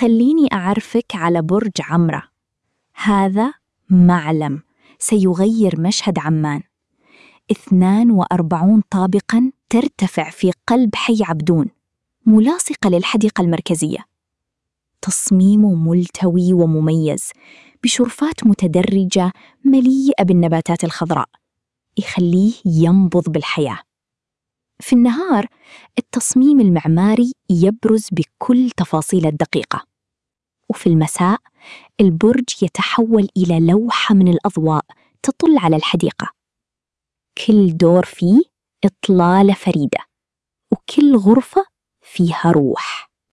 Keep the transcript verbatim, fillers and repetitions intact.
خليني أعرفك على برج عمرة. هذا معلم سيغير مشهد عمان. اثنان وأربعون طابقاً ترتفع في قلب حي عبدون، ملاصقة للحديقة المركزية. تصميمه ملتوي ومميز، بشرفات متدرجة مليئة بالنباتات الخضراء، يخليه ينبض بالحياة. في النهار التصميم المعماري يبرز بكل تفاصيله الدقيقة، وفي المساء البرج يتحول إلى لوحة من الأضواء تطل على الحديقة. كل دور فيه إطلالة فريدة، وكل غرفة فيها روح.